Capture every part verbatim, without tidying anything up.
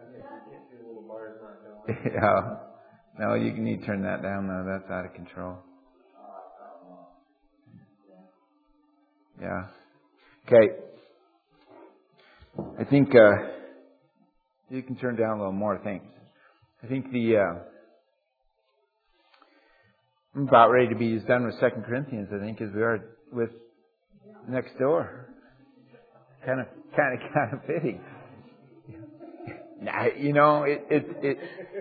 Yeah. No, you need to turn that down though. That's out of control. Yeah. Okay. I think uh, you can turn down a little more. Thanks. I think the uh, I'm about ready to be done with Second Corinthians. I think as we are with next door. Kind of, kind of, kind of fitting. Nah, you know, it, it, it,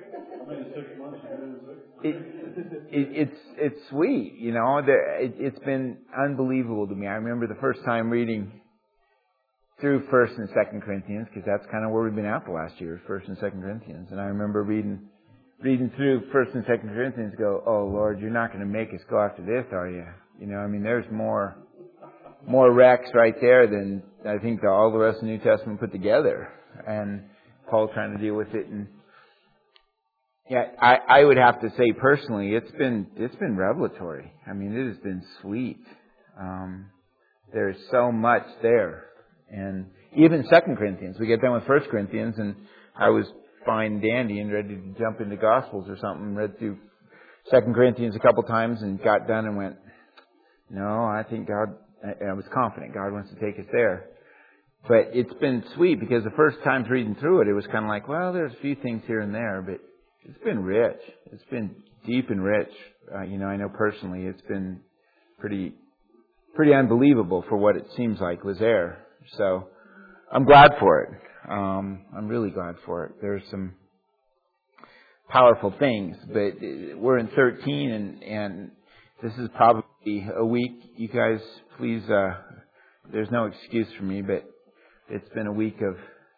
it, it, it's, it's sweet. You know, it, it's been unbelievable to me. I remember the first time reading through First and Second Corinthians, because that's kind of where we've been at the last year, First and Second Corinthians. And I remember reading, reading through First and Second Corinthians, go, oh Lord, you're not going to make us go after this, are you? You know, I mean, there's more, more wrecks right there than I think the, all the rest of the New Testament put together. And Paul trying to deal with it. And yeah, I, I would have to say personally, it's been, it's been revelatory. I mean, it has been sweet. Um, there's so much there. And even Second Corinthians, we get done with First Corinthians, and I was fine dandy and ready to jump into Gospels or something. Read through Second Corinthians a couple times and got done and went, no, I think God, I was confident God wants to take us there. But it's been sweet because the first times reading through it, it was kind of like, well, there's a few things here and there, but it's been rich. It's been deep and rich. Uh, you know, I know personally it's been pretty, pretty unbelievable for what it seems like was there. So I'm glad for it. Um, I'm really glad for it. There's some powerful things, but we're in thirteen, and, and this is probably a week. You guys, please, uh, there's no excuse for me, but it's been a week of,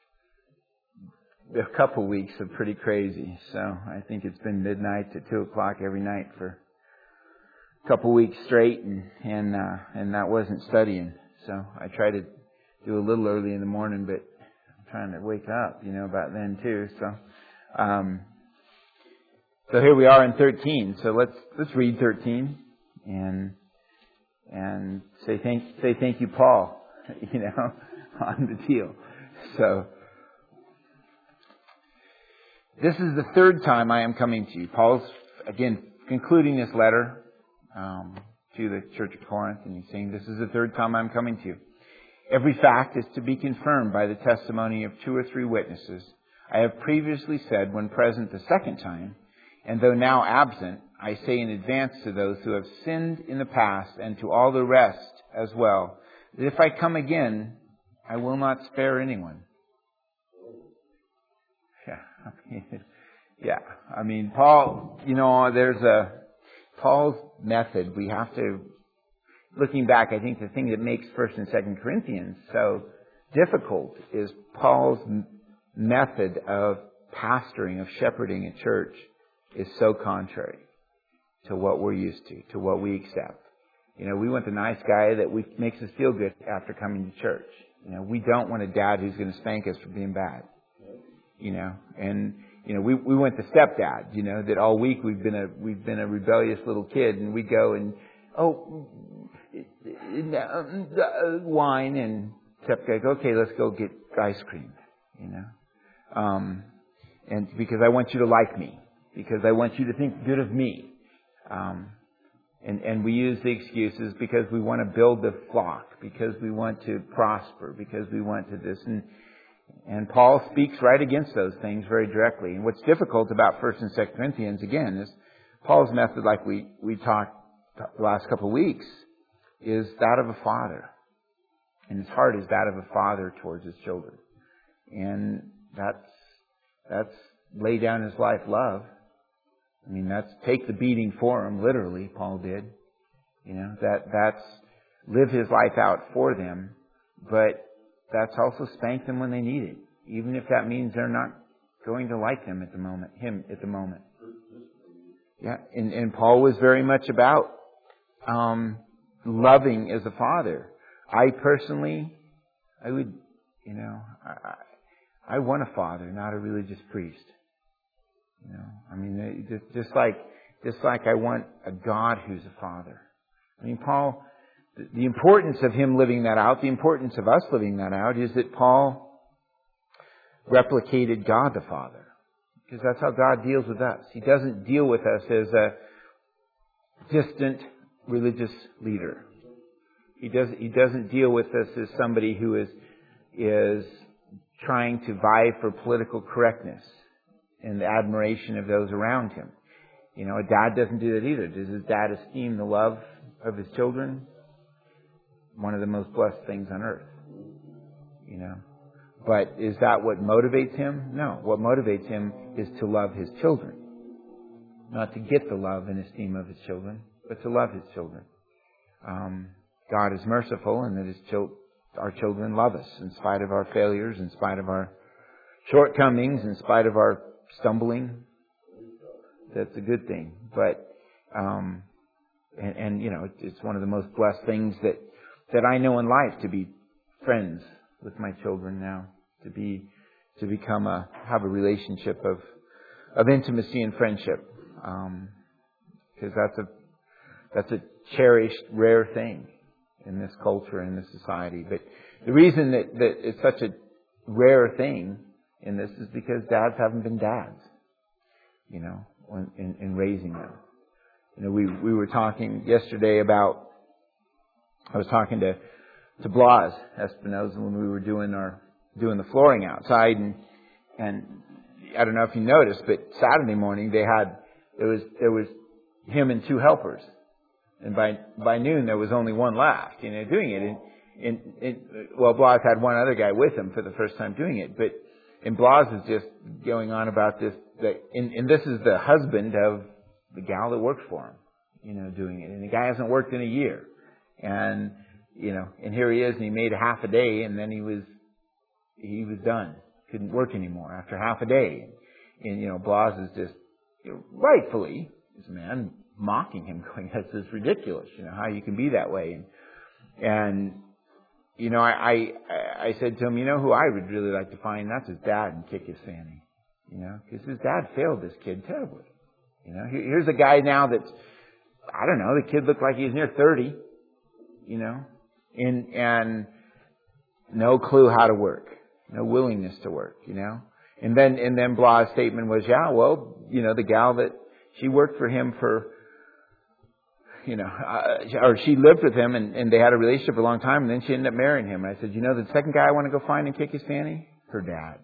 a couple weeks of pretty crazy. So I think it's been midnight to two o'clock every night for a couple weeks straight, and and uh, and that wasn't studying. So I try to do a little early in the morning, but I'm trying to wake up, you know, about then too. So, um, so here we are in thirteen. So let's let's read thirteen and and say thank say thank you, Paul. You know. On the deal. So, this is the third time I am coming to you. Paul's, again, concluding this letter um, to the church of Corinth, and he's saying, this is the third time I'm coming to you. Every fact is to be confirmed by the testimony of two or three witnesses. I have previously said when present the second time, and though now absent, I say in advance to those who have sinned in the past and to all the rest as well, that if I come again, I will not spare anyone. Yeah, I mean, yeah. I mean, Paul, you know, there's a, Paul's method, we have to, looking back, I think the thing that makes First and Second Corinthians so difficult is Paul's method of pastoring, of shepherding a church is so contrary to what we're used to, to what we accept. You know, we want the nice guy that we, makes us feel good after coming to church. You know, we don't want a dad who's going to spank us for being bad. You know, and you know, we we want the stepdad. You know, that all week we've been a we've been a rebellious little kid, and we go and oh, wine, and step guy, okay, let's go get ice cream. You know, um, and because I want you to like me, because I want you to think good of me. Um, And, and we use the excuses because we want to build the flock, because we want to prosper, because we want to this. And, and Paul speaks right against those things very directly. And what's difficult about First and Second Corinthians, again, is Paul's method, like we, we talked the last couple of weeks, is that of a father. And his heart is that of a father towards his children. And that's, that's lay down his life love. I mean, that's take the beating for him, literally, Paul did. You know, that that's live his life out for them, but that's also spank them when they need it, even if that means they're not going to like him at the moment, him at the moment. Yeah, and, and Paul was very much about um, loving as a father. I personally, I would, you know, I, I want a father, not a religious priest. You know, I mean, just, just like, just like I want a God who's a father. I mean, Paul, the importance of him living that out, the importance of us living that out is that Paul, replicated God the Father. Because that's how God deals with us. He doesn't deal with us as a distant religious leader. He does he doesn't deal with us as somebody who is is trying to vie for political correctness and the admiration of those around him. You know, a dad doesn't do that either. Does his dad esteem the love of his children? One of the most blessed things on earth. You know. But is that what motivates him? No. What motivates him is to love his children. Not to get the love and esteem of his children, but to love his children. Um, God is merciful, and that his chil- our children love us in spite of our failures, in spite of our shortcomings, in spite of our stumbling. That's a good thing. But, um, and, and you know, it's one of the most blessed things that, that I know in life, to be friends with my children now, to be, to become a, have a relationship of, of intimacy and friendship. Um, because that's a, that's a cherished, rare thing in this culture, in this society. But the reason that, that it's such a rare thing in this is because dads haven't been dads, you know, when, in, in raising them. You know, we, we were talking yesterday about, I was talking to, to Blas Espinosa when we were doing our, doing the flooring outside, and, and I don't know if you noticed, but Saturday morning they had, there was, there was him and two helpers. And by by noon, there was only one left, you know, doing it. And, and, and well, Blas had one other guy with him for the first time doing it. But and Blas is just going on about this. That and, and this is the husband of the gal that works for him, you know, doing it. And the guy hasn't worked in a year. And you know, and here he is, and he made a half a day, and then he was he was done, couldn't work anymore after half a day. And, and you know, Blas is just, you know, rightfully, this man, mocking him, going, "This is ridiculous, you know, how you can be that way." And, and you know, I, I, I said to him, you know who I would really like to find? That's his dad, and kick his fanny. You know, because his dad failed this kid terribly. You know, here's a guy now that's, I don't know, the kid looked like he was near thirty, you know, and, and no clue how to work, no willingness to work, you know. And then, and then Blas' statement was, yeah, well, you know, the gal that, she worked for him for, you know, uh, or she lived with him, and, and they had a relationship for a long time, and then she ended up marrying him. And I said, you know, the second guy I want to go find and kick his fanny? Her dad.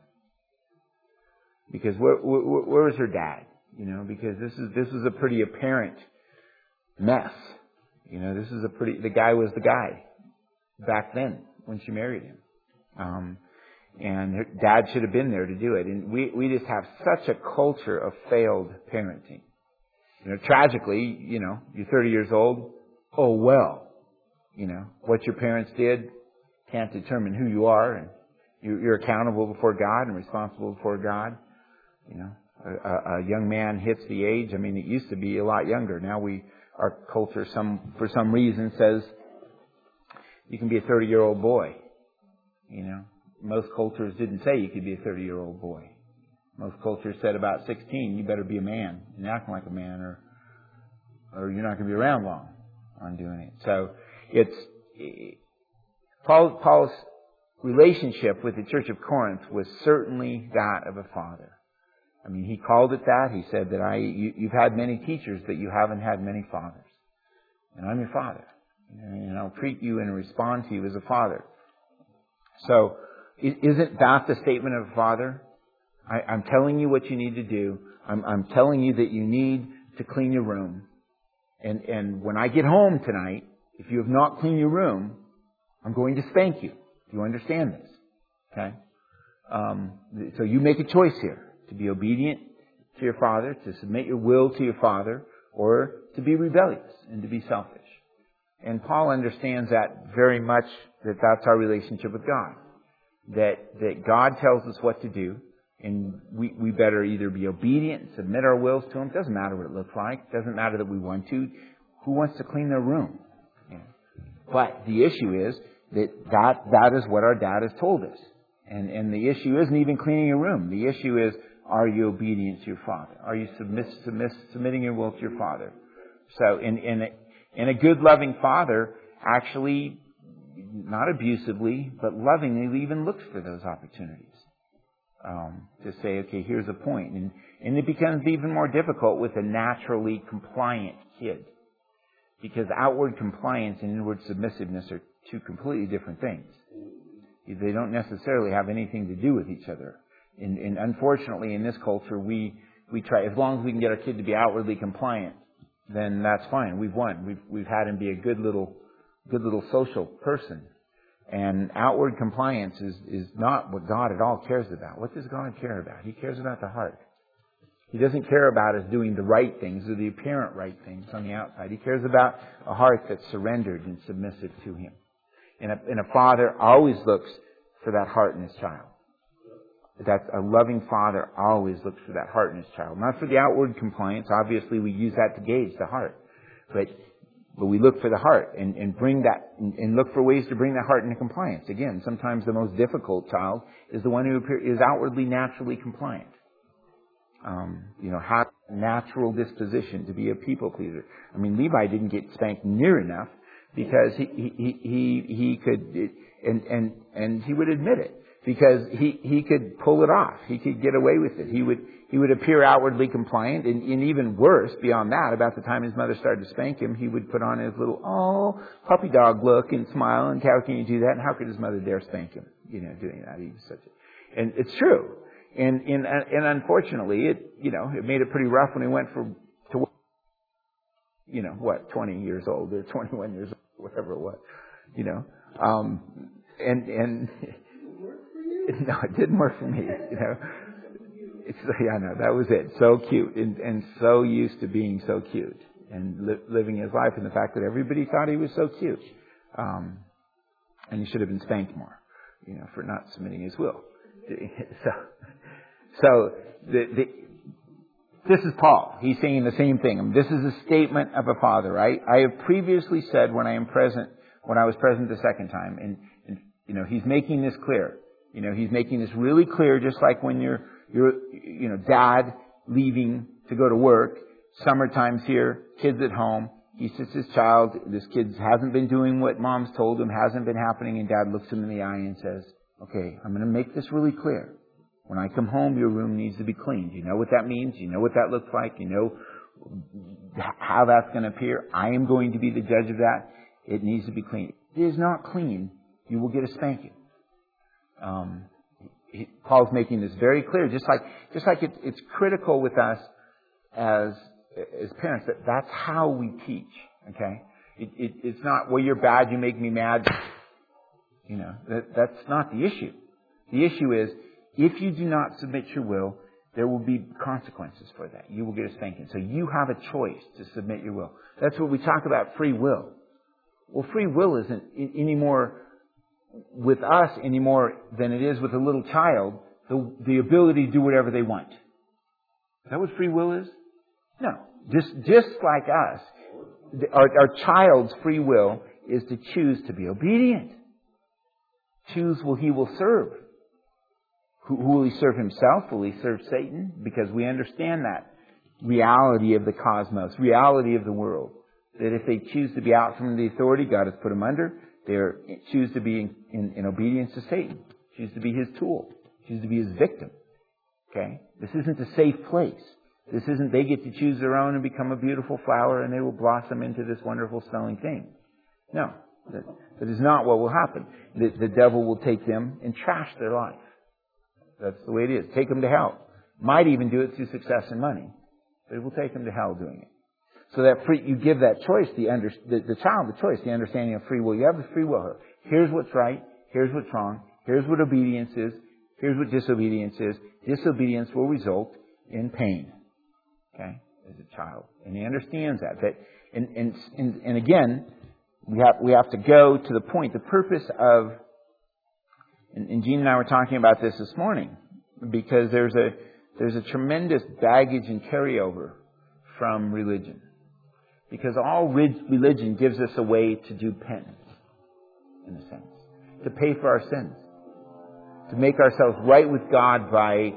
Because where, where, where was her dad? You know, because this is, this is a pretty apparent mess. You know, this is a pretty, the guy was the guy back then when she married him. Um, and her dad should have been there to do it. And we, we just have such a culture of failed parenting. You know, tragically, you know, you're thirty years old. Oh, well, you know, what your parents did can't determine who you are, and you're accountable before God and responsible before God. You know, a, a young man hits the age. I mean, it used to be a lot younger. Now we, our culture, some for some reason says you can be a thirty-year-old boy. You know, most cultures didn't say you could be a thirty-year-old boy. Most cultures said about sixteen, you better be a man and act like a man, or or you're not going to be around long on doing it. So it's Paul, Paul's relationship with the Church of Corinth was certainly that of a father. I mean, he called it that. He said that I you, you've had many teachers, but you haven't had many fathers, and I'm your father, and I'll treat you and respond to you as a father. So isn't that the statement of a father? I, I'm telling you what you need to do. I'm, I'm telling you that you need to clean your room. And, and when I get home tonight, if you have not cleaned your room, I'm going to spank you. Do you understand this? Okay? Um, so you make a choice here to be obedient to your father, to submit your will to your father, or to be rebellious and to be selfish. And Paul understands that very much, that that's our relationship with God. That, that God tells us what to do. And we, we better either be obedient and submit our wills to Him. It doesn't matter what it looks like. It doesn't matter that we want to. Who wants to clean their room? Yeah. But the issue is that, that that is what our dad has told us. And, and the issue isn't even cleaning your room. The issue is, are you obedient to your father? Are you submiss, submiss, submitting your will to your father? So in, in, a, in a good, loving father actually, not abusively, but lovingly, even looks for those opportunities Um, to say, okay, here's a point. And, and it becomes even more difficult with a naturally compliant kid. Because outward compliance and inward submissiveness are two completely different things. They don't necessarily have anything to do with each other. And, and unfortunately, in this culture, we, we try, as long as we can get our kid to be outwardly compliant, then that's fine. We've won. We've, we've had him be a good little, good little social person. And outward compliance is, is not what God at all cares about. What does God care about? He cares about the heart. He doesn't care about us doing the right things or the apparent right things on the outside. He cares about a heart that's surrendered and submissive to Him. And a, and a father always looks for that heart in his child. That's a loving father always looks for that heart in his child. Not for the outward compliance. Obviously, we use that to gauge the heart. But But we look for the heart and, and bring that, and, and look for ways to bring that heart into compliance. Again, sometimes the most difficult child is the one who appear, is outwardly naturally compliant. Um, you know, has a natural disposition to be a people pleaser. I mean, Levi didn't get spanked near enough because he, he, he, he could, and, and, and he would admit it. Because he, he could pull it off. He could get away with it. He would, he would appear outwardly compliant, and, and even worse, beyond that, about the time his mother started to spank him, he would put on his little, oh, puppy dog look and smile, and how can you do that? And how could his mother dare spank him? You know, doing that. He was such a, and it's true. And, and, and unfortunately, it, you know, it made it pretty rough when he went for, to, you know, what, twenty years old, or twenty-one years old, whatever it was, you know, um, and, and, no, it didn't work for me, you know. It's, yeah, no, that was it. So cute, and, and so used to being so cute, and li- living his life in the fact that everybody thought he was so cute. Um, and he should have been spanked more, you know, for not submitting his will. So, so the, the, this is Paul. He's saying the same thing. This is a statement of a father, right? I have previously said when I am present, when I was present the second time, and, and you know, he's making this clear. You know, he's making this really clear, just like when you're, you're, you know, dad leaving to go to work, summertime's here, kids at home, he sits his child, this kid hasn't been doing what mom's told him, hasn't been happening, and dad looks him in the eye and says, okay, I'm going to make this really clear. When I come home, your room needs to be cleaned. You know what that means? You know what that looks like? You know how that's going to appear? I am going to be the judge of that. It needs to be clean. If it is not clean, you will get a spanking. Um, he, Paul's making this very clear, just like just like it, it's critical with us as as parents that that's how we teach. Okay, it, it, it's not, well, you're bad, you make me mad. You know, that that's not the issue. The issue is if you do not submit your will, there will be consequences for that. You will get a spanking. So you have a choice to submit your will. That's what we talk about, free will. Well, free will isn't any more with us any more than it is with a little child, the, the ability to do whatever they want. Is that what free will is? No. Just, just like us, our, our child's free will is to choose to be obedient. Choose who he will serve. Who, who will he serve himself? Will he serve Satan? Because we understand that reality of the cosmos, reality of the world. That if they choose to be out from the authority God has put them under, they choose to be in, in, in obedience to Satan. Choose to be his tool. Choose to be his victim. Okay? This isn't a safe place. This isn't they get to choose their own and become a beautiful flower and they will blossom into this wonderful smelling thing. No. That, that is not what will happen. The, the devil will take them and trash their life. That's the way it is. Take them to hell. Might even do it through success and money. But it will take them to hell doing it. So that free, you give that choice, the, under, the, the child the choice, the understanding of free will. You have the free will. Here's what's right. Here's what's wrong. Here's what obedience is. Here's what disobedience is. Disobedience will result in pain. Okay? As a child. And he understands that. That and, and, and, and again, we have, we have to go to the point, the purpose of, and, and Gene and I were talking about this this morning, because there's a, there's a tremendous baggage and carryover from religion. Because all religion gives us a way to do penance, in a sense. To pay for our sins. To make ourselves right with God by,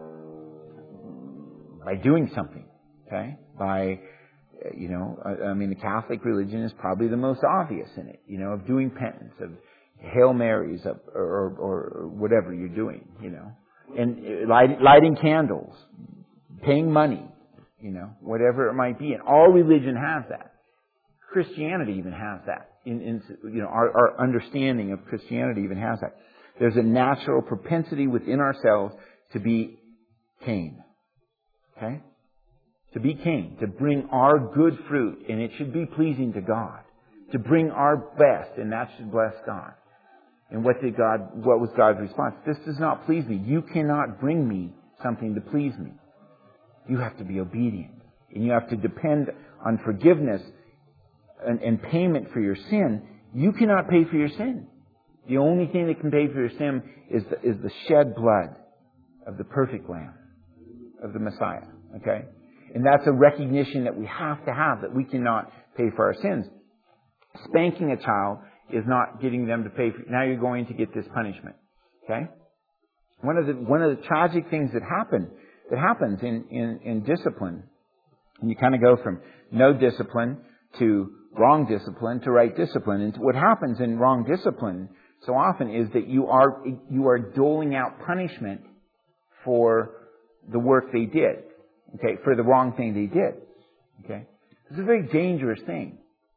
by doing something. Okay? By, you know, I, I mean, the Catholic religion is probably the most obvious in it. You know, of doing penance, of Hail Marys, of, or, or, or whatever you're doing, you know. and light, lighting candles, paying money, you know, whatever it might be. And all religion has that. Christianity even has that. In, in you know, our, our understanding of Christianity even has that. There's a natural propensity within ourselves to be Cain. Okay? To be Cain. To bring our good fruit, and it should be pleasing to God. To bring our best, and that should bless God. And what did God, what was God's response? This does not please me. You cannot bring me something to please me. You have to be obedient. And you have to depend on forgiveness and, and payment for your sin. You cannot pay for your sin. The only thing that can pay for your sin is the, is the shed blood of the perfect Lamb, of the Messiah. Okay? And that's a recognition that we have to have, that we cannot pay for our sins. Spanking a child is not getting them to pay for, now you're going to get this punishment. Okay? One of the, one of the tragic things that happen, that happens in, in, in discipline, and you kind of go from no discipline to wrong discipline to right discipline. And what happens in wrong discipline so often is that you are, you are doling out punishment for the work they did. Okay? For the wrong thing they did. Okay? It's a very dangerous thing.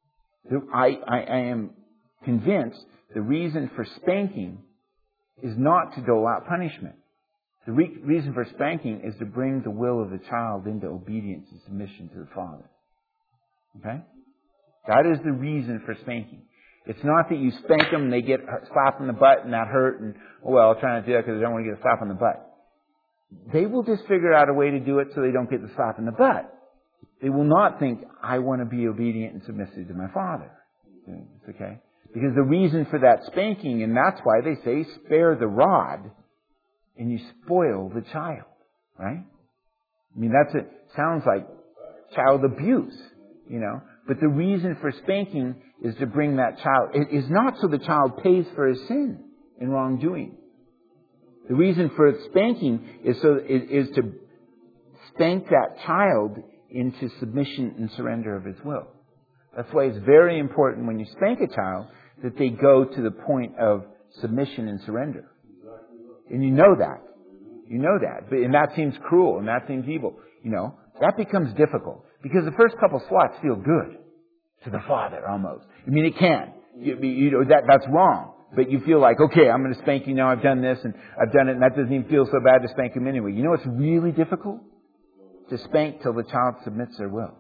I, I, I am convinced the reason for spanking is not to dole out punishment. The re- reason for spanking is to bring the will of the child into obedience and submission to the father. Okay? That is the reason for spanking. It's not that you spank them and they get slapped in the butt and that hurt and, oh well, I'll try not to do that because I don't want to get a slap on the butt. They will just figure out a way to do it so they don't get the slap in the butt. They will not think, I want to be obedient and submissive to my father. It's okay? Because the reason for that spanking, and that's why they say, spare the rod and you spoil the child. Right? I mean, that's it. Sounds like child abuse, you know. But the reason for spanking is to bring that child. It is not so the child pays for his sin in wrongdoing. The reason for spanking is so is to spank that child into submission and surrender of his will. That's why it's very important when you spank a child that they go to the point of submission and surrender. And you know that. You know that. But, and that seems cruel and that seems evil. You know, that becomes difficult. Because the first couple swats feel good to the father almost. I mean, it can. You, you know, that, that's wrong. But you feel like, okay, I'm going to spank you now. I've done this and I've done it and that doesn't even feel so bad to spank him anyway. You know what's really difficult? To spank till the child submits their will.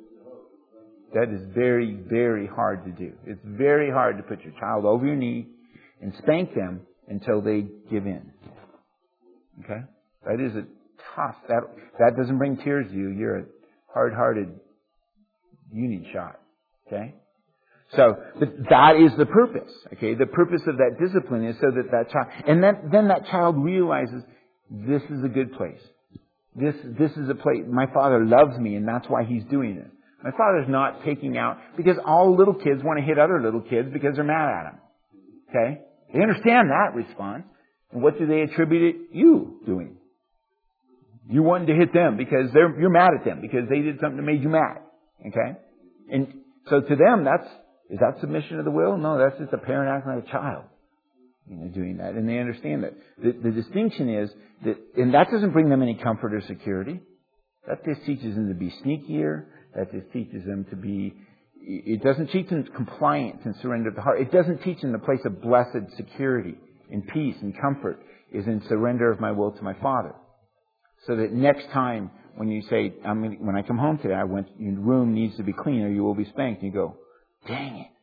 That is very, very hard to do. It's very hard to put your child over your knee and spank them until they give in. Okay? That is a tough, that, that doesn't bring tears to you. You're a hard-hearted, you need shot. Okay? So, but that is the purpose. Okay? The purpose of that discipline is so that that child, and then, then that child realizes this is a good place. This, this is a place, my father loves me and that's why he's doing this. My father's not taking out, because all little kids want to hit other little kids because they're mad at them. Okay? They understand that response. And what do they attribute it? You doing? You wanted to hit them because they're, you're mad at them because they did something that made you mad. Okay? And so to them, that's, is that submission of the will? No, that's just a parent acting like a child. You know, doing that. And they understand that. The, the distinction is that, and that doesn't bring them any comfort or security. That just teaches them to be sneakier. That just teaches them to be, it doesn't teach them compliance and surrender of the heart. It doesn't teach them the place of blessed security and peace and comfort is in surrender of my will to my Father. So that next time when you say, I'm gonna, when I come home today, I went, your room needs to be clean or you will be spanked. And you go, dang it.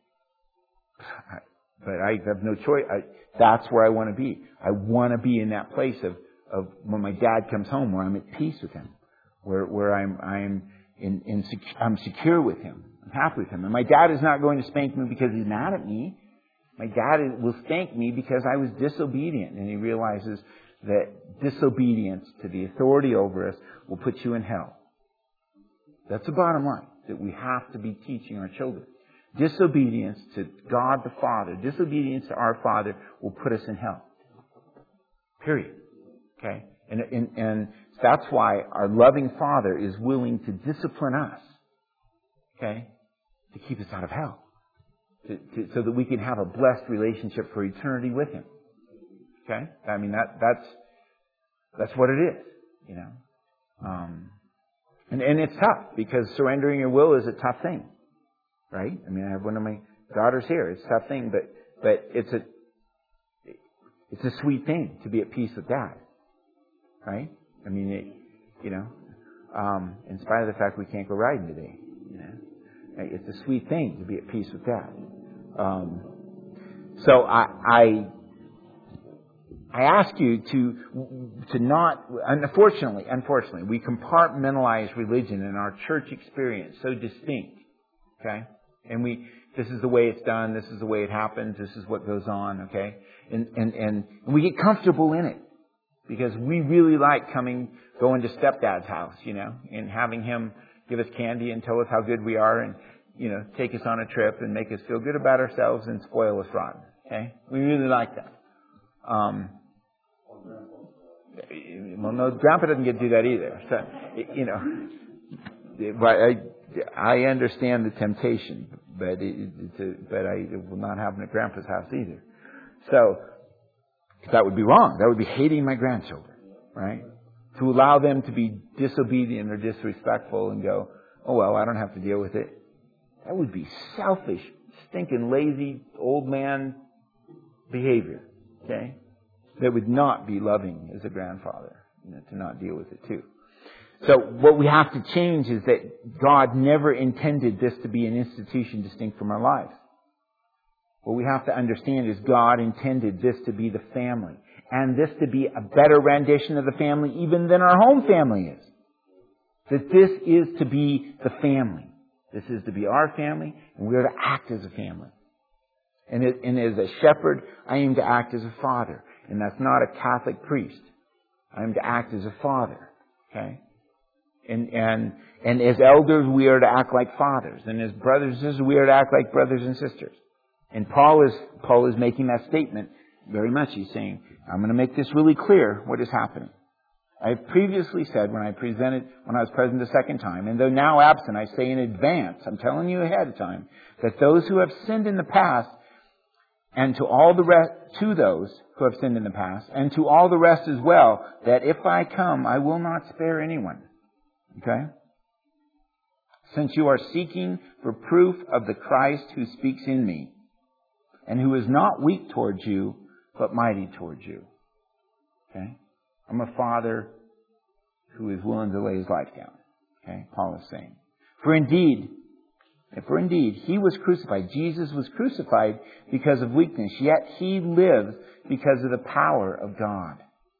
But I have no choice. I, that's where I want to be. I want to be in that place of, of when my dad comes home, where I'm at peace with him, where where I'm I'm in, in I'm secure with him, I'm happy with him. And my dad is not going to spank me because he's mad at me. My dad is, will spank me because I was disobedient, and he realizes that disobedience to the authority over us will put you in hell. That's the bottom line that we have to be teaching our children. Disobedience to God the Father, disobedience to our Father will put us in hell. Period. Okay? And, and, and that's why our loving Father is willing to discipline us. Okay? To keep us out of hell. To, to, so that we can have a blessed relationship for eternity with Him. Okay? I mean, that, that's, That's what it is, you know. Um, and, and it's tough because surrendering your will is a tough thing, right? I mean, I have one of my daughters here. It's a tough thing, but, but it's a, it's a sweet thing to be at peace with Dad, right? I mean, it, you know, um, in spite of the fact we can't go riding today, you know, it's a sweet thing to be at peace with Dad. Um, so I, I, I ask you to, to not, unfortunately, unfortunately, we compartmentalize religion in our church experience so distinct, okay? And we, this is the way it's done, this is the way it happens, this is what goes on, okay? And, and, and we get comfortable in it because we really like coming, going to stepdad's house, you know, and having him give us candy and tell us how good we are and, you know, take us on a trip and make us feel good about ourselves and spoil us rotten, okay? We really like that. Um, Well, no, Grandpa doesn't get to do that either. So, you know, but I, I understand the temptation, but it, it's a, but I will not have them at Grandpa's house either. So that would be wrong. That would be hating my grandchildren, right? To allow them to be disobedient or disrespectful and go, oh well, I don't have to deal with it. That would be selfish, stinking, lazy, old man behavior. Okay. That would not be loving as a grandfather, you know, to not deal with it too. So what we have to change is that God never intended this to be an institution distinct from our lives. What we have to understand is God intended this to be the family, and this to be a better rendition of the family even than our home family is. That this is to be the family. This is to be our family, and we are to act as a family. And, it, and as a shepherd, I aim to act as a father. And that's not a Catholic priest. I'm to act as a father. Okay? And, and, and as elders, we are to act like fathers. And as brothers and sisters, we are to act like brothers and sisters. And Paul is, Paul is making that statement very much. He's saying, I'm going to make this really clear what is happening. I have previously said when I presented, when I was present the second time, and though now absent, I say in advance, I'm telling you ahead of time, that those who have sinned in the past, and to all the rest, to those who have sinned in the past, and to all the rest as well, that if I come, I will not spare anyone. Okay? Since you are seeking for proof of the Christ who speaks in me, and who is not weak towards you, but mighty towards you. Okay? I'm a father who is willing to lay his life down. Okay? Paul is saying. For indeed, For indeed, he was crucified. Jesus was crucified because of weakness, yet he lives because of the power of God.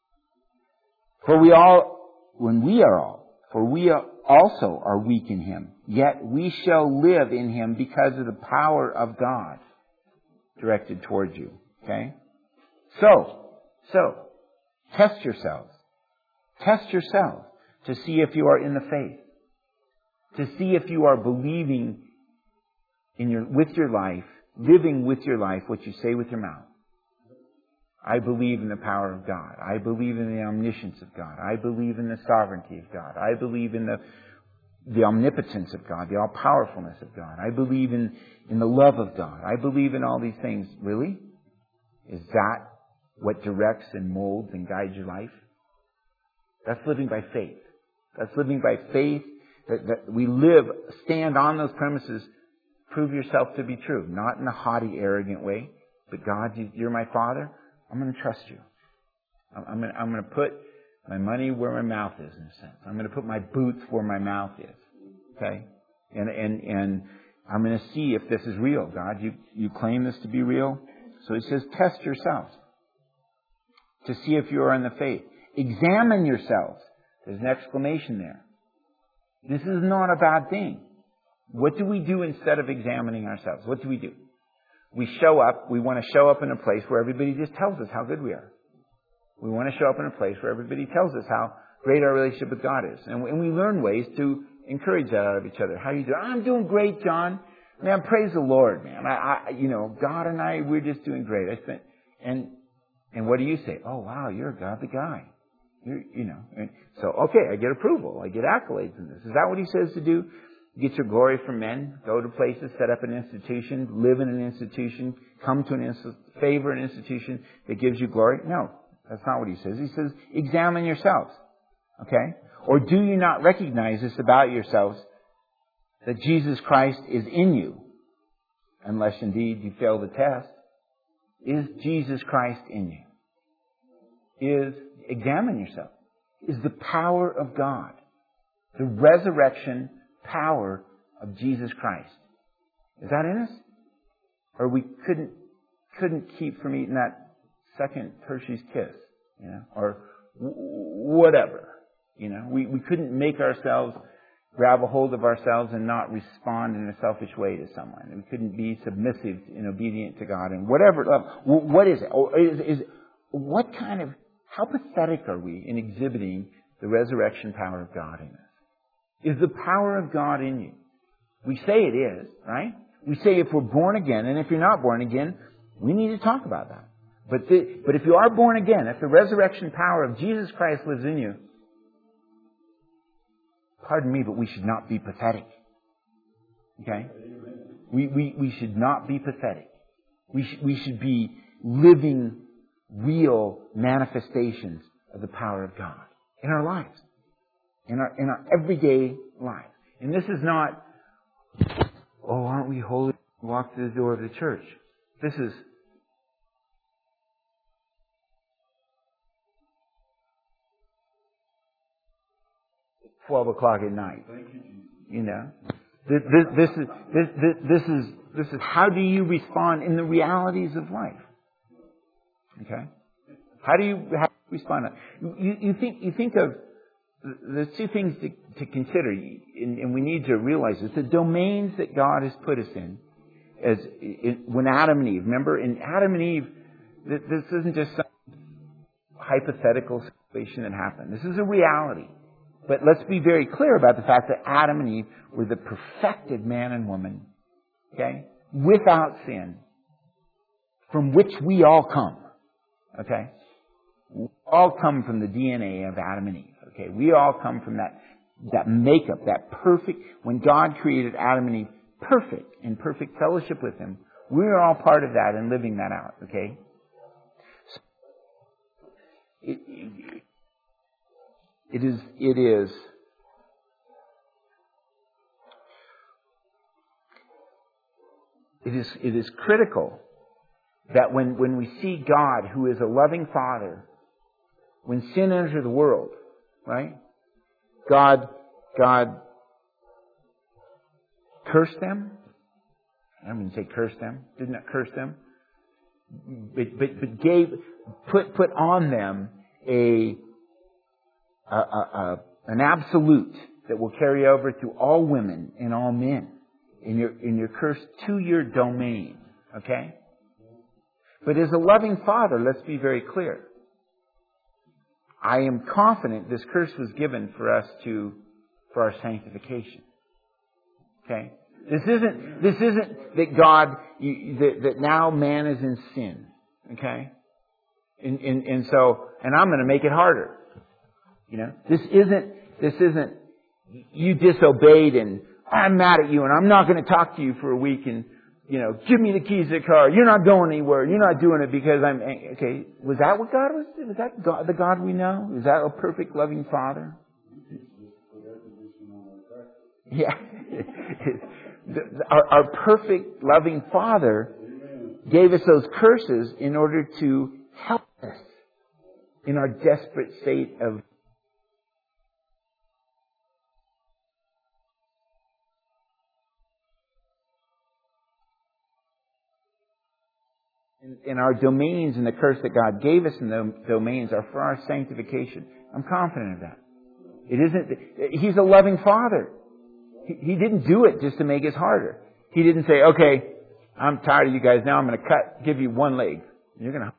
For we all, when we are all, for we are also are weak in him, yet we shall live in him because of the power of God directed towards you. Okay? So, so, test yourselves. Test yourselves to see if you are in the faith. To see if you are believing in your, with your life, living with your life what you say with your mouth. I believe in the power of God. I believe in the omniscience of God. I believe in the sovereignty of God. I believe in the, the omnipotence of God, the all-powerfulness of God. I believe in, in the love of God. I believe in all these things. Really? Is that what directs and molds and guides your life? That's living by faith. That's living by faith that, that we live, stand on those premises. Prove yourself to be true. Not in a haughty, arrogant way. But God, you're my Father. I'm going to trust you. I'm going to, I'm going to put my money where my mouth is, in a sense. I'm going to put my boots where my mouth is. Okay? And, and, and I'm going to see if this is real. God, you, you claim this to be real? So he says, test yourselves to see if you are in the faith. Examine yourselves. There's an exclamation there. This is not a bad thing. What do we do instead of examining ourselves? What do we do? We show up. We want to show up in a place where everybody just tells us how good we are. We want to show up in a place where everybody tells us how great our relationship with God is. And, and we learn ways to encourage that out of each other. How you doing? I'm doing great, John. Man, praise the Lord, man. I, I, you know, God and I, we're just doing great. I spent, and, and what do you say? Oh, wow, you're a godly guy. You're, you know, and so, okay, I get approval. I get accolades in this. Is that what he says to do? Get your glory from men, go to places, set up an institution, live in an institution, come to an institution, favor an institution that gives you glory? No. That's not what he says. He says, examine yourselves. Okay? Or do you not recognize this about yourselves, that Jesus Christ is in you, unless indeed you fail the test? Is Jesus Christ in you? Is, examine yourself. Is the power of God, the resurrection power of Jesus Christ, is that in us? Or we couldn't couldn't keep from eating that second Hershey's Kiss, you know, or w- whatever, you know. We we couldn't make ourselves grab a hold of ourselves and not respond in a selfish way to someone. We couldn't be submissive and obedient to God and whatever. What is it? Or is, is what kind of how pathetic are we in exhibiting the resurrection power of God in us? Is the power of God in you? We say it is, right? We say if we're born again, and if you're not born again, we need to talk about that. But the, but if you are born again, if the resurrection power of Jesus Christ lives in you, pardon me, but we should not be pathetic. Okay? We, we, we should not be pathetic. We, sh- we should be living, real manifestations of the power of God in our lives. In our, in our everyday life. And this is not, oh, aren't we holy? Walk through the door of the church. This is twelve o'clock at night. You know, this, this, this is this, this, this is this is how do you respond in the realities of life? Okay, how do you how do you respond? You you think you think of there's two things to, to consider, and, and we need to realize this: the domains that God has put us in. As in, when Adam and Eve, remember, in Adam and Eve, this isn't just some hypothetical situation that happened. This is a reality. But let's be very clear about the fact that Adam and Eve were the perfected man and woman, okay, without sin, from which we all come, okay. We all come from the D N A of Adam and Eve. Okay, we all come from that that makeup, that perfect. When God created Adam and Eve, perfect in perfect fellowship with Him, we are all part of that and living that out. Okay, so it, it is it is it is it is critical that when when we see God, who is a loving Father, when sin enters the world, right? God, God cursed them. I don't mean to say curse them. Did not curse them, but but, but gave put put on them a, a, a, a an absolute that will carry over to all women and all men in your in your curse to your domain. Okay. But as a loving Father, let's be very clear. I am confident this curse was given for us to, for our sanctification. Okay? This isn't, this isn't that God, that, that now man is in sin. Okay? And, and, and so, and I'm going to make it harder. You know? This isn't, this isn't, you disobeyed and I'm mad at you and I'm not going to talk to you for a week and, you know, give me the keys to the car. You're not going anywhere. You're not doing it because I'm... Okay, was that what God was? Was that God, the God we know? Is that a perfect, loving Father? Yeah. our, our perfect, loving Father gave us those curses in order to help us in our desperate state of... And our domains and the curse that God gave us in the domains are for our sanctification. I'm confident of that. It isn't, He's a loving Father. He, he didn't do it just to make us harder. He didn't say, okay, I'm tired of you guys now, I'm going to cut, give you one leg. You're going to...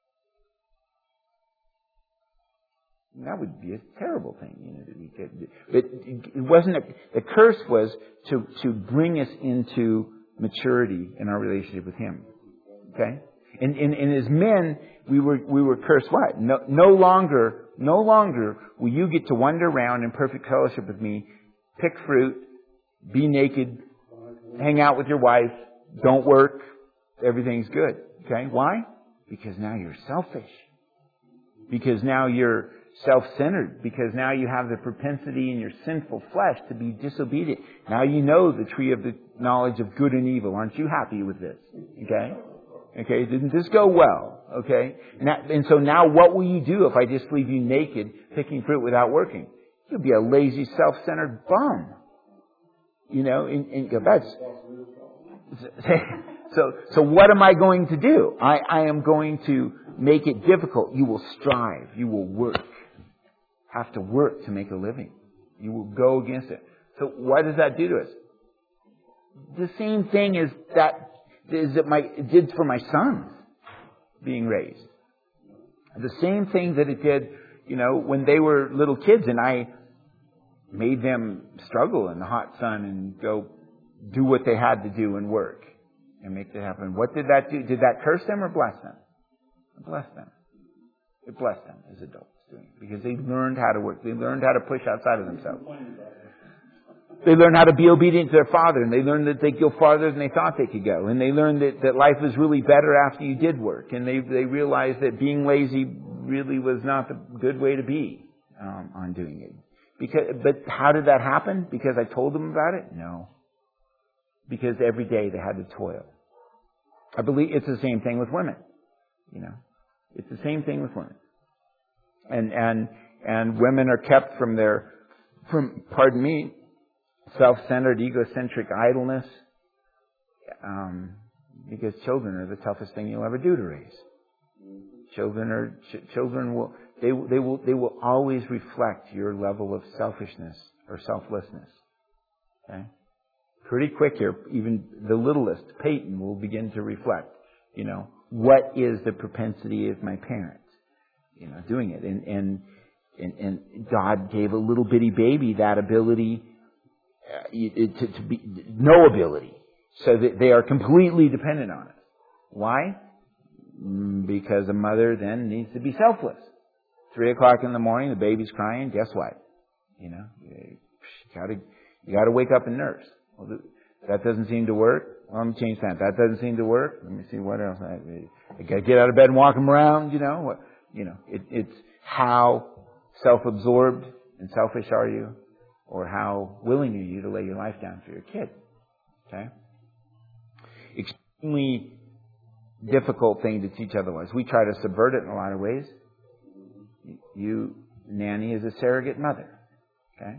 That would be a terrible thing, you know, that we could. But it wasn't, a, the curse was to, to bring us into maturity in our relationship with Him. Okay? And, and, and as men, we were, we were cursed what? No, no longer, no longer will you get to wander around in perfect fellowship with me, pick fruit, be naked, hang out with your wife, don't work, everything's good. Okay? Why? Because now you're selfish. Because now you're self-centered. Because now you have the propensity in your sinful flesh to be disobedient. Now you know the tree of the knowledge of good and evil. Aren't you happy with this? Okay? Okay, didn't this go well? Okay? And, that, and so now what will you do if I just leave you naked picking fruit without working? You'll be a lazy, self-centered bum. You know, and, and that's... So, so what am I going to do? I, I am going to make it difficult. You will strive. You will work. Have to work to make a living. You will go against it. So what does that do to us? The same thing as that is that my it did for my sons being raised. The same thing that it did, you know, when they were little kids and I made them struggle in the hot sun and go do what they had to do and work and make it happen. What did that do? Did that curse them or bless them? It blessed them. It blessed them as adults doing it because they learned how to work. They learned how to push outside of themselves. They learned how to be obedient to their father, and they learned that they could go farther than they thought they could go. And they learned that, that life was really better after you did work. And they they realized that being lazy really was not the good way to be um, on doing it. Because, but how did that happen? Because I told them about it? No. Because every day they had to toil. I believe it's the same thing with women. You know, it's the same thing with women. And and and women are kept from their, from pardon me, self-centered, egocentric idleness, um, because children are the toughest thing you'll ever do to raise. Children are ch- children will they they will they will always reflect your level of selfishness or selflessness. Okay, pretty quick here, even the littlest Peyton will begin to reflect. You know, what is the propensity of my parents? You know, doing it, and and and, and God gave a little bitty baby that ability. Uh, to, to be no ability, so that they are completely dependent on it. Why? Because a mother then needs to be selfless. Three o'clock in the morning, the baby's crying. Guess what? You know, you gotta you gotta wake up and nurse. Well, that doesn't seem to work. Well, let me change that. That doesn't seem to work. Let me see what else. I, I gotta get out of bed and walk them around. You know, what? You know, it, it's how self-absorbed and selfish are you? Or how willing are you to lay your life down for your kid? Okay? Extremely difficult thing to teach otherwise. We try to subvert it in a lot of ways. You, nanny is a surrogate mother. Okay?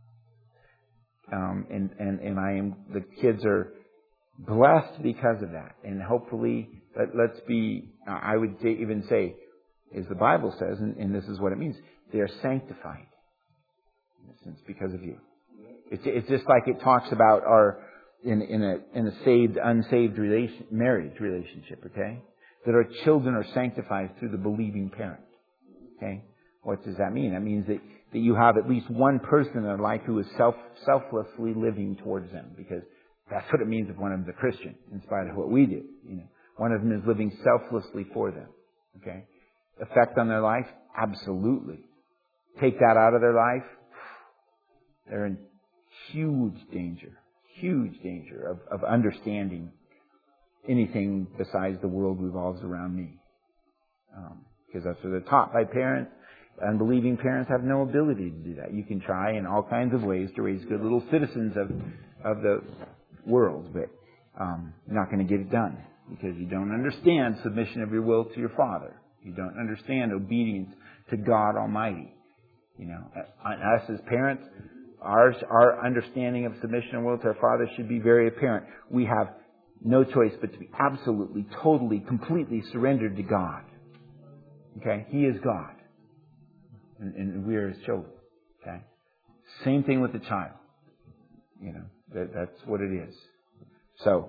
Um, and, and, and I am, the kids are blessed because of that. And hopefully, let, let's be, I would even say, as the Bible says, and, and this is what it means, they are sanctified. It's because of you. It's, it's just like it talks about our in in a in a saved unsaved relation marriage relationship. Okay, that our children are sanctified through the believing parent. Okay, what does that mean? That means that, that you have at least one person in their life who is self selflessly living towards them, because that's what it means if one of them is a Christian, in spite of what we do. You know, one of them is living selflessly for them. Okay, effect on their life? Absolutely. Take that out of their life. They're in huge danger, huge danger of, of understanding anything besides the world revolves around me. Um, because that's what they're taught by parents. Unbelieving parents have no ability to do that. You can try in all kinds of ways to raise good little citizens of of the world, but um, you're not going to get it done because you don't understand submission of your will to your Father. You don't understand obedience to God Almighty. You know, us as parents, Our, our understanding of submission and will to our Father should be very apparent. We have no choice but to be absolutely, totally, completely surrendered to God. Okay? He is God. And, and we are His children. Okay? Same thing with the child. You know, that, that's what it is. So,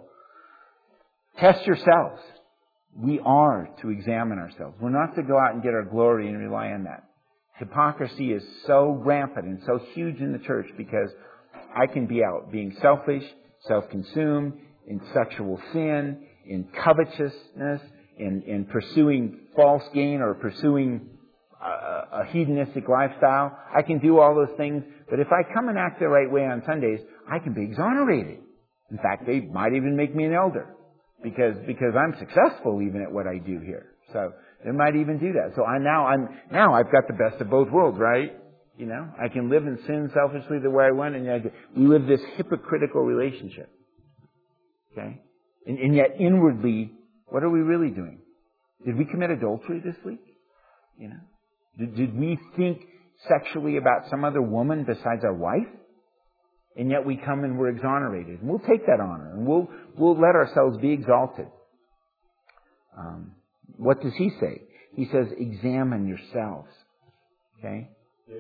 test yourselves. We are to examine ourselves. We're not to go out and get our glory and rely on that. Hypocrisy is so rampant and so huge in the church because I can be out being selfish, self-consumed, in sexual sin, in covetousness, in, in pursuing false gain or pursuing a, a hedonistic lifestyle. I can do all those things, but if I come and act the right way on Sundays, I can be exonerated. In fact, they might even make me an elder because because I'm successful even at what I do here. So There might even do that. So I now I'm now I've got the best of both worlds, right? You know, I can live in sin selfishly the way I want, and yet we live this hypocritical relationship. Okay? And, and yet inwardly, what are we really doing? Did we commit adultery this week? You know? Did, did we think sexually about some other woman besides our wife? And yet we come and we're exonerated. And we'll take that honor and we'll, we'll let ourselves be exalted. Um, what does he say? He says, examine yourselves. Okay?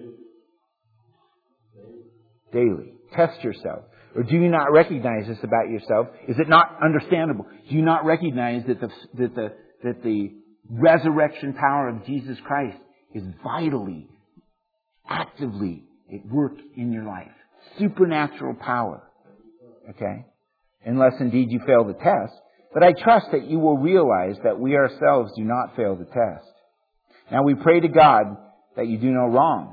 Daily. Test yourself. Or do you not recognize this about yourself? Is it not understandable? Do you not recognize that the, that the, that the resurrection power of Jesus Christ is vitally, actively at work in your life? Supernatural power. Okay? Unless indeed you fail the test. But I trust that you will realize that we ourselves do not fail the test. Now we pray to God that you do no wrong.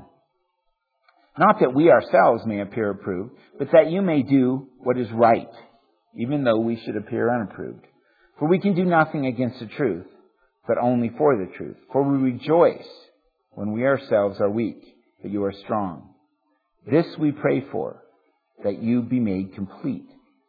Not that we ourselves may appear approved, but that you may do what is right, even though we should appear unapproved. For we can do nothing against the truth, but only for the truth. For we rejoice when we ourselves are weak, but you are strong. This we pray for, that you be made complete.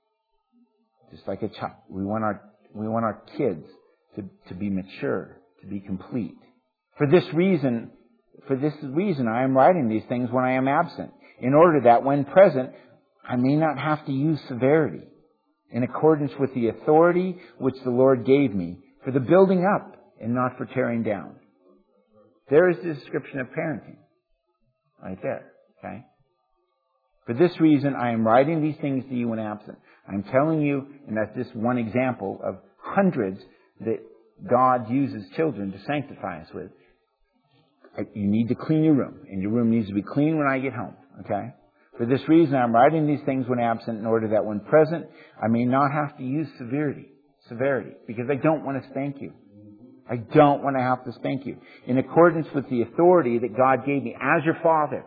Just like a child. We want our, we want our kids to, to be mature, to be complete. For this reason, for this reason I am writing these things when I am absent, in order that when present, I may not have to use severity, in accordance with the authority which the Lord gave me, for the building up and not for tearing down. There is the description of parenting. Right there. Okay? For this reason, I am writing these things to you when absent. I'm telling you, and that's just one example of hundreds that God uses children to sanctify us with. You need to clean your room, and your room needs to be clean when I get home. Okay? For this reason, I'm writing these things when absent, in order that when present, I may not have to use severity, severity, because I don't want to spank you. I don't want to have to spank you. In accordance with the authority that God gave me as your father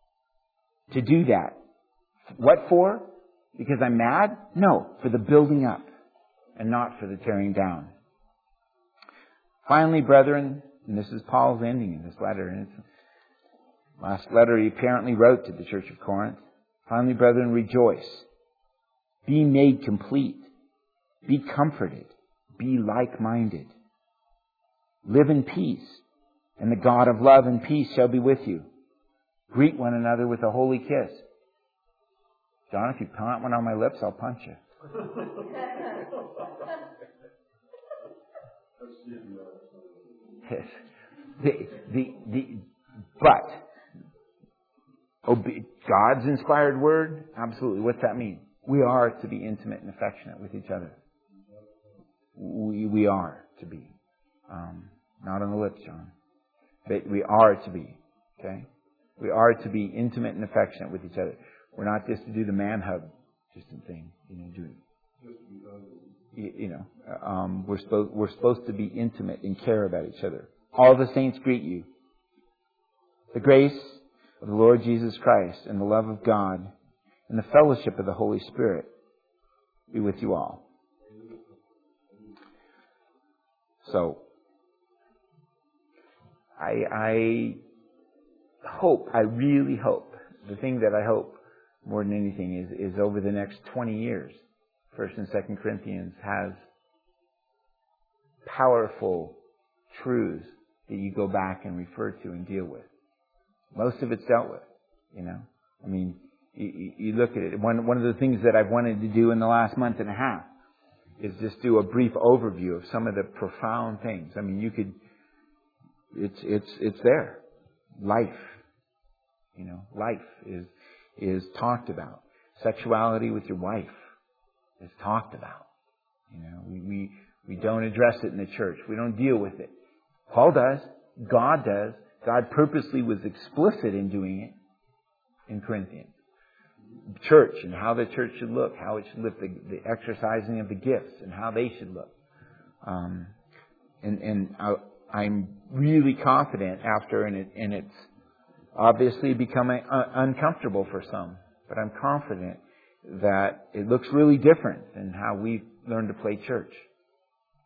to do that. What for? Because I'm mad? No, for the building up and not for the tearing down. Finally, brethren, and this is Paul's ending in this letter, and it's the last letter he apparently wrote to the church of Corinth. Finally, brethren, rejoice. Be made complete. Be comforted. Be like-minded. Live in peace, and the God of love and peace shall be with you. Greet one another with a holy kiss. John, if you plant one on my lips, I'll punch you. Yes. The, the, the, but, obe- God's inspired word, absolutely. What's that mean? We are to be intimate and affectionate with each other. We, we are to be. Um, not on the lips, John. But we are to be. Okay? We are to be intimate and affectionate with each other. We're not just to do the man hug just a thing. You know, do, you, you know um, we're, supposed, we're supposed to be intimate and care about each other. All the saints greet you. The grace of the Lord Jesus Christ and the love of God and the fellowship of the Holy Spirit be with you all. So, I, I hope, I really hope, the thing that I hope more than anything is, is over the next twenty years, First and Second Corinthians has powerful truths that you go back and refer to and deal with. Most of it's dealt with, you know. I mean, you, you look at it. One, one of the things that I've wanted to do in the last month and a half is just do a brief overview of some of the profound things. I mean, you could, it's, it's, it's there. Life, you know, life is, is talked about. Sexuality with your wife is talked about. You know, we, we, we don't address it in the church. We don't deal with it. Paul does. God does. God purposely was explicit in doing it in Corinthians. Church and how the church should look, how it should look, the, the exercising of the gifts and how they should look. Um, and and I, I'm really confident after, and, it, and it's obviously becoming un- uncomfortable for some, but I'm confident that it looks really different than how we learned to play church.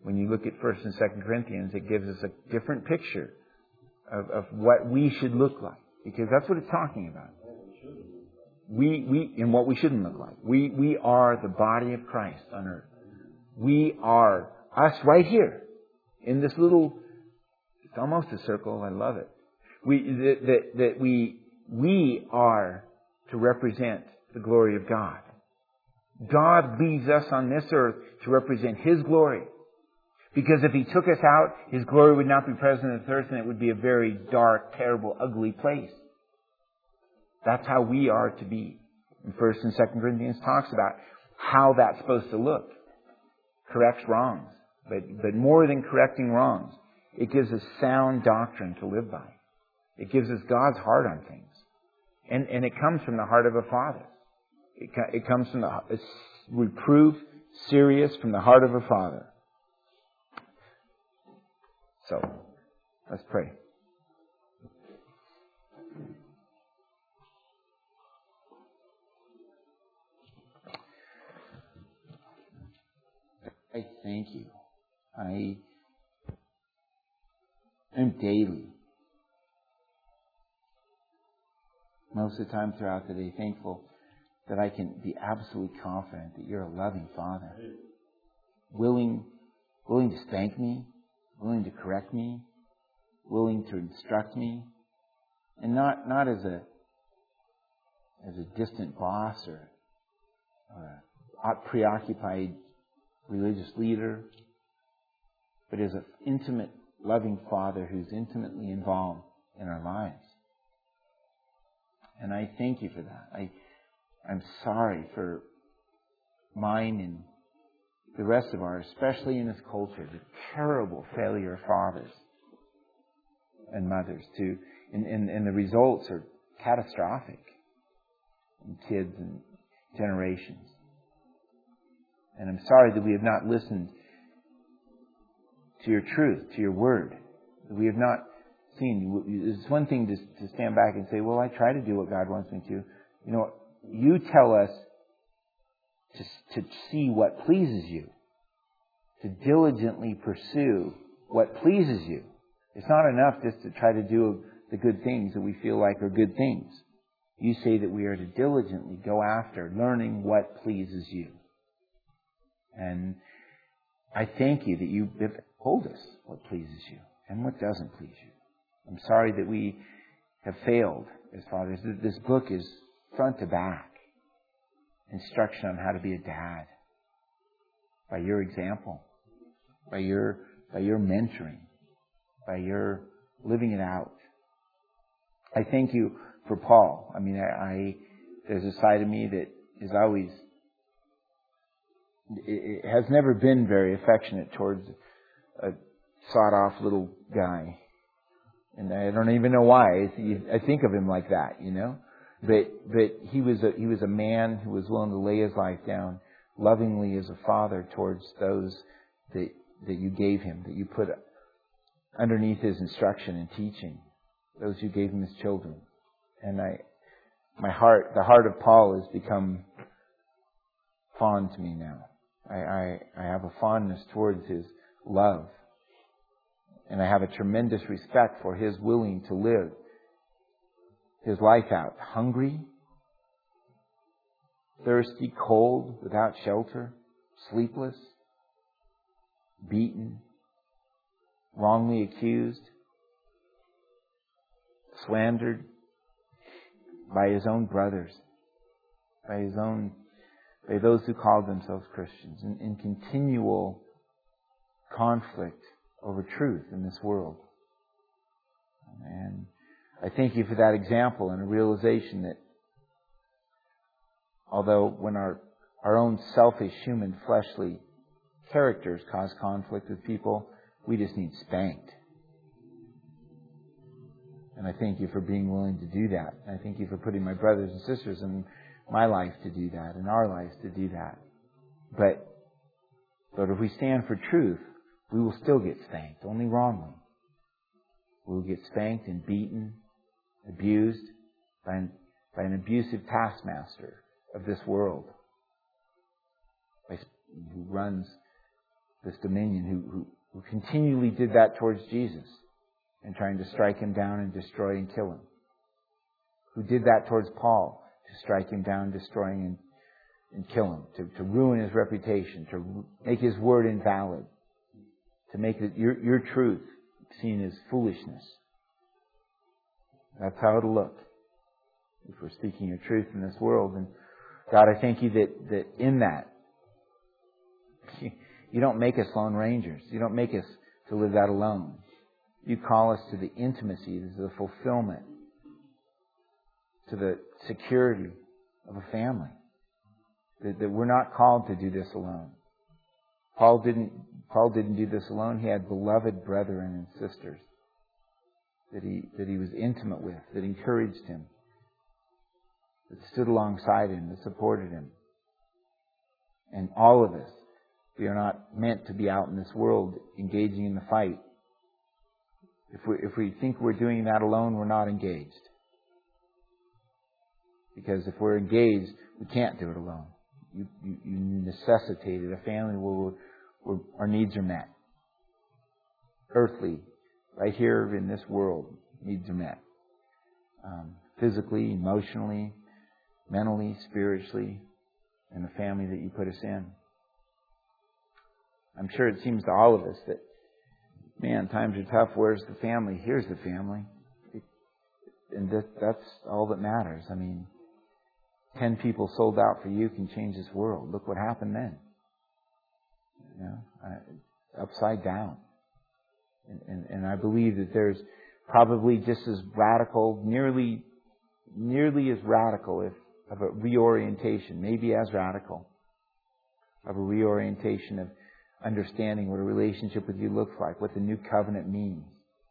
when you look at First and Second Corinthians, it gives us a different picture of, of what we should look like. Because that's what it's talking about. We, we, and what we shouldn't look like. We, we are the body of Christ on earth. We are us right here in this little, it's almost a circle. I love it. We, that, that, that we, we are to represent the glory of God. God leaves us on this earth to represent His glory. Because if He took us out, His glory would not be present on this earth, and it would be a very dark, terrible, ugly place. That's how we are to be. And First and Second Corinthians talks about how that's supposed to look. Corrects wrongs. But, but more than correcting wrongs, it gives us sound doctrine to live by. It gives us God's heart on things. And, and it comes from the heart of a father. It, it comes from the reproof, serious, from the heart of a father. So, let's pray. I thank you. I am daily, most of the time throughout the day, thankful that I can be absolutely confident that You're a loving Father. Willing, willing to spank me, willing to correct me, willing to instruct me, and not, not as a as a distant boss or, or a preoccupied religious leader, but as an intimate, loving Father who's intimately involved in our lives. And I thank You for that. I, I'm sorry for mine and the rest of ours, especially in this culture, the terrible failure of fathers and mothers to, and, and, and the results are catastrophic in kids and generations. And I'm sorry that we have not listened to Your truth, to Your word. That we have not seen. It's one thing to, to stand back and say, well, I try to do what God wants me to. You know, You tell us to, to see what pleases You. To diligently pursue what pleases You. It's not enough just to try to do the good things that we feel like are good things. You say that we are to diligently go after learning what pleases You. And I thank You that You have told us what pleases You and what doesn't please You. I'm sorry that we have failed as fathers. This book is front to back instruction on how to be a dad by Your example, by your by your mentoring, by your living it out. I thank You for Paul. I mean, I, I there's a side of me that is always it has never been very affectionate towards a sawed-off little guy. And I don't even know why. I think of him like that, you know. But but he was a he was a man who was willing to lay his life down lovingly as a father towards those that that You gave him, that You put underneath his instruction and teaching, those who gave him His children. And I, my heart, the heart of Paul has become fond to me now. I, I, I have a fondness towards his love. And I have a tremendous respect for his willing to live his life out. Hungry, thirsty, cold, without shelter, sleepless, beaten, wrongly accused, slandered by his own brothers, by his own by those who called themselves Christians, in, in continual conflict over truth in this world. And I thank You for that example and a realization that although when our, our own selfish, human, fleshly characters cause conflict with people, we just need spanked. And I thank You for being willing to do that. And I thank You for putting my brothers and sisters in my life to do that, in our lives to do that. But, but if we stand for truth, we will still get spanked, only wrongly. We will get spanked and beaten, abused by an, by an abusive taskmaster of this world, by, who runs this dominion, who, who, who continually did that towards Jesus and trying to strike him down and destroy and kill him. Who did that towards Paul, to strike him down, destroying and, and kill him, to, to ruin his reputation, to make his word invalid, to make it, your, your truth seen as foolishness. That's how it'll look if we're speaking your truth in this world. And God, I thank you that, that in that, you, you don't make us lone rangers. You don't make us to live that alone. You call us to the intimacy, to the fulfillment, to the security of a family. That, that we're not called to do this alone. Paul didn't, Paul didn't do this alone. He had beloved brethren and sisters that he, that he was intimate with, that encouraged him, that stood alongside him, that supported him. And all of us, we are not meant to be out in this world engaging in the fight. If we, if we think we're doing that alone, we're not engaged. Because if we're engaged, we can't do it alone. You, you, you necessitated a family where, we're, where our needs are met. Earthly, right here in this world, needs are met. Um, physically, emotionally, mentally, spiritually, and the family that you put us in. I'm sure it seems to all of us that, man, times are tough. Where's the family? Here's the family. It, and that, that's all that matters. I mean, ten people sold out for you can change this world. Look what happened then. You know, uh, upside down. And, and, and I believe that there's probably just as radical, nearly, nearly as radical, if of a reorientation, maybe as radical, of a reorientation of understanding what a relationship with you looks like, what the new covenant means,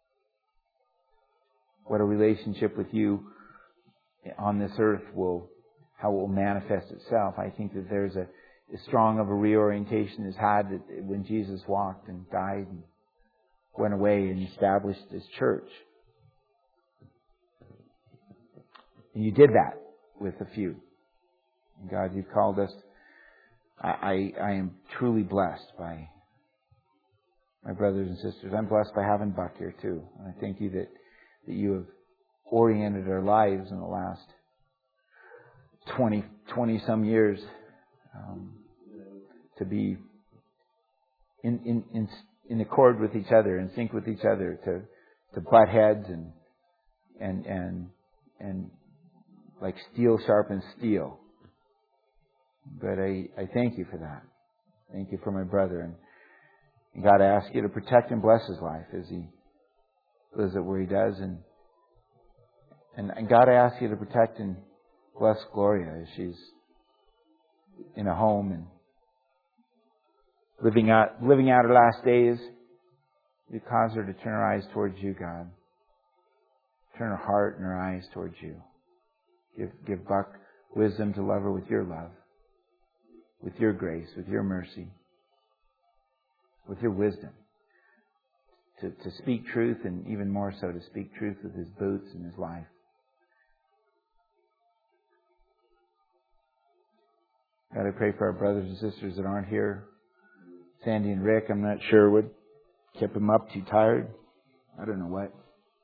what a relationship with you on this earth will, how it will manifest itself. I think that there's a, as strong of a reorientation as had when Jesus walked and died and went away and established His church. And you did that with a few. And God, you've called us. I, I, I am truly blessed by my brothers and sisters. I'm blessed by having Buck here too. And I thank you that, that you have oriented our lives in the last twenty, twenty some years um, to be in, in, in, in accord with each other, in sync with each other, to, to butt heads and, and, and, and like steel sharpens steel. But I, I thank you for that. Thank you for my brother. And, and God, I ask you to protect and bless his life as he lives it where he does. And, and, and God, I ask you to protect and bless Gloria as she's in a home and living out, living out her last days. You cause her to turn her eyes towards you, God. Turn her heart and her eyes towards you. Give, give Buck wisdom to love her with your love, with your grace, with your mercy, with your wisdom. To, to speak truth, and even more so to speak truth with his boots and his life. God, I pray for our brothers and sisters that aren't here. Sandy and Rick, I'm not sure what kept them up, too tired. I don't know what.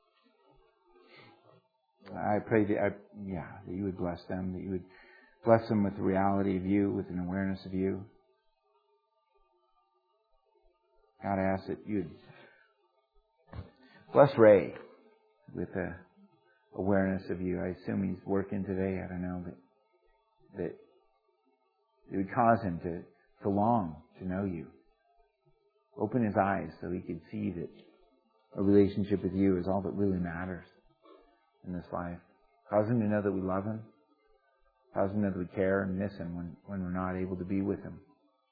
I pray that, I, yeah, that you would bless them, that you would bless them with the reality of you, with an awareness of you. God, I ask that you would bless Ray with a awareness of you. I assume he's working today. I don't know, but that it would cause him to, to long to know you. Open his eyes so he could see that a relationship with you is all that really matters in this life. Cause him to know that we love him. Cause him to know that we care and miss him when, when we're not able to be with him.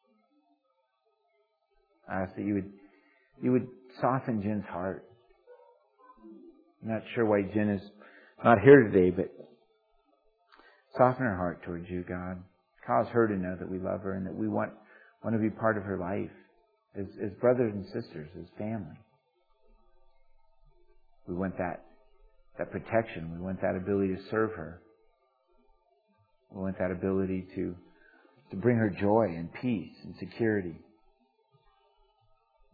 I ask that you would you would soften Jen's heart. I'm not sure why Jen is not here today, but soften her heart towards you, God. Cause her to know that we love her and that we want, want to be part of her life as, as brothers and sisters, as family. We want that, that protection. We want that ability to serve her. We want that ability to, to bring her joy and peace and security.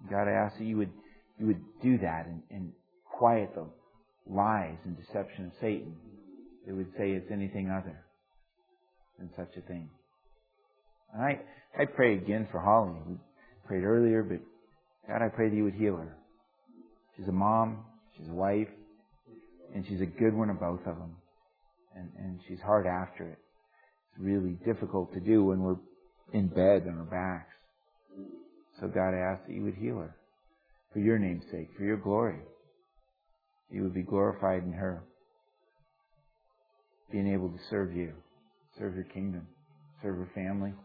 God, I ask that you would you would do that and, and quiet the lies and deception of Satan. It would say it's anything other than such a thing. And I, I pray again for Holly. We prayed earlier, but God, I pray that you would heal her. She's a mom, she's a wife, and she's a good one of both of them. And, and she's hard after it. It's really difficult to do when we're in bed on our backs. So God, I ask that you would heal her. For your name's sake, for your glory. You would be glorified in her. Being able to serve you, serve your kingdom, serve her family.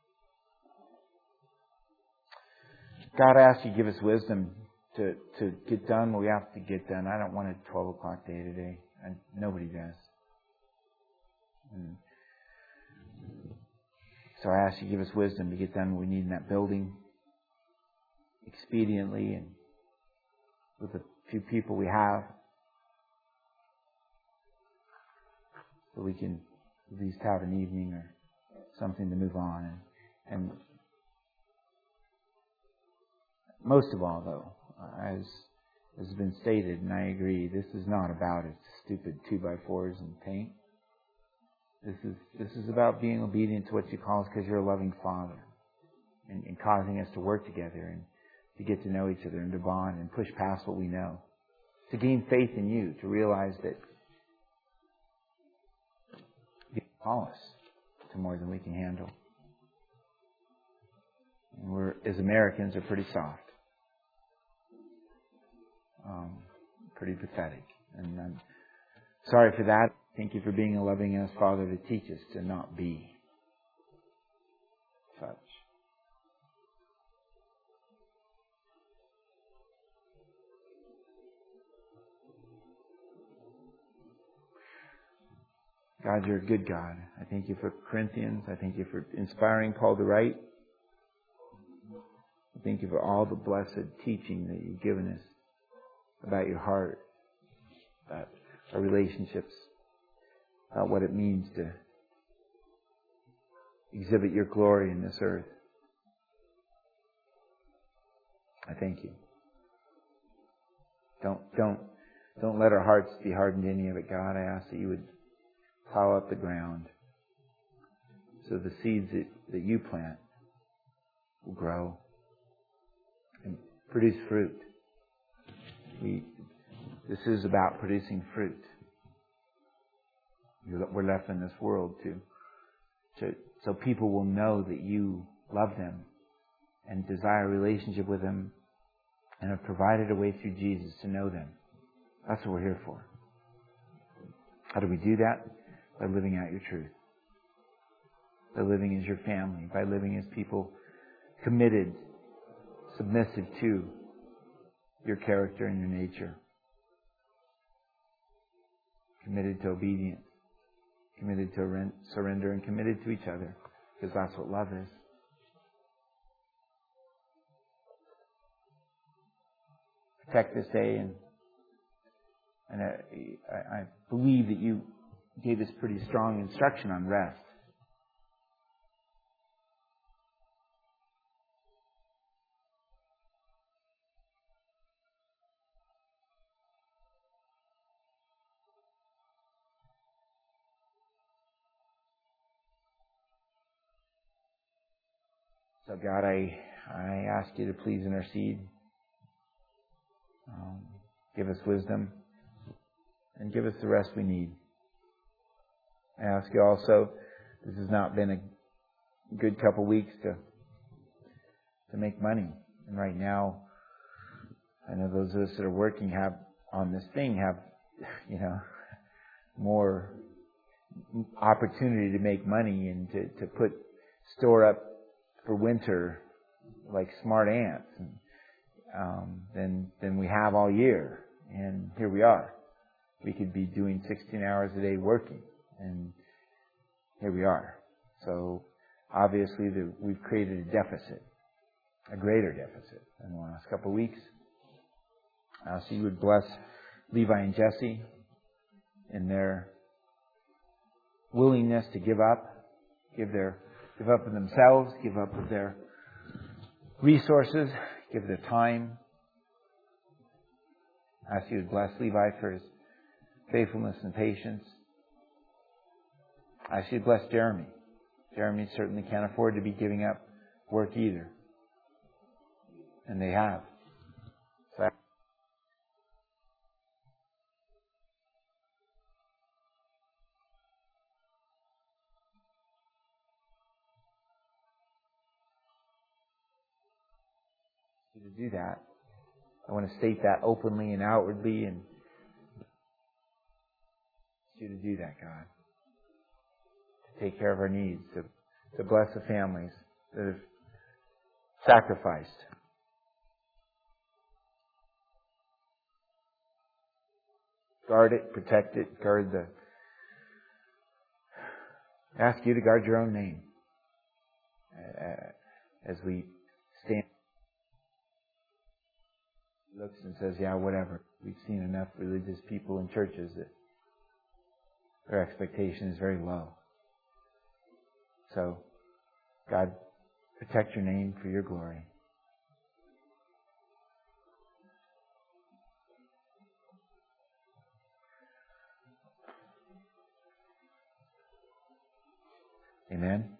God, I ask you to give us wisdom to, to get done what we have to get done. I don't want a twelve o'clock day today. I, nobody does. And so I ask you to give us wisdom to get done what we need in that building expediently and with the few people we have, so we can at least have an evening or something to move on. And, and most of all, though, as as has been stated, and I agree, this is not about it, stupid two by fours and paint. This is this is about being obedient to what you call us because you're a loving Father, and, and causing us to work together and to get to know each other and to bond and push past what we know, to gain faith in you, to realize that you call us to more than we can handle. And we're, as Americans, are pretty soft, um, pretty pathetic, and I'm sorry for that. Thank you for being a loving us Father to teach us to not be such. God, you're a good God. I thank you for Corinthians. I thank you for inspiring Paul to write. I thank you for all the blessed teaching that you've given us about your heart, about our relationships, about what it means to exhibit your glory in this earth. I thank you. Don't, don't, don't let our hearts be hardened to any of it, God. I ask that you would plow up the ground so the seeds that, that you plant will grow and produce fruit. We, this is about producing fruit. We're left in this world to, to, so people will know that you love them and desire a relationship with them and have provided a way through Jesus to know them. That's what we're here for. How do we do that? By living out your truth. By living as your family. By living as people committed, submissive to your character and your nature. Committed to obedience. Committed to surrender and committed to each other. Because that's what love is. Protect this day, and and I, I believe that you gave us pretty strong instruction on rest. So God, I I ask you to please intercede. Um, give us wisdom and give us the rest we need. I ask you also, this has not been a good couple weeks to to make money. And right now, I know those of us that are working have on this thing have, you know, more opportunity to make money and to, to put store up for winter like smart ants and, um, than than we have all year. And here we are. We could be doing sixteen hours a day working. And here we are. So obviously the, we've created a deficit, a greater deficit in the last couple of weeks. Uh, so you would bless Levi and Jesse in their willingness to give up, give their, give up of themselves, give up of their resources, Give the time. I ask you to bless Levi for his faithfulness and patience. I ask you to bless Jeremy. Jeremy certainly can't afford to be giving up work either. And they have. So I to do that. I want to state that openly and outwardly, and you to do that, God. To take care of our needs, to, to bless the families that have sacrificed. Guard it, protect it, guard the... Ask you to guard your own name uh, as we stand. He looks and says, yeah, whatever. We've seen enough religious people in churches that their expectation is very low. So, God, protect your name for your glory. Amen.